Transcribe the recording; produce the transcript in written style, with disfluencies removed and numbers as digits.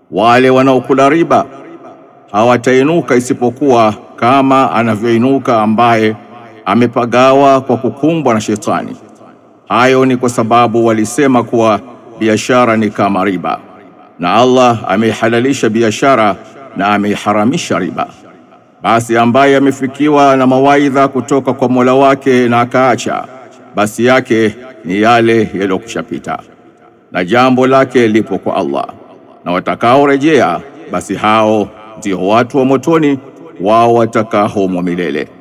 wale wanaokula riba hawatainuka isipokuwa kama anavyoinuka ambaye amepagawa kwa kukumbwa na shetani. Hayo ni kwa sababu walisema kuwa biashara ni kama riba, na Allah amehalalisha biashara na ameharamisha riba. Basi ambaye amefikiwa na mawaidha kutoka kwa Mola wake na akaacha, basi yake ni yale yaliyokushapita, na jambo lake lipo kwa Allah. Na watakaorejea, basi hao ndio watu wa motoni, wao watakaa humo milele.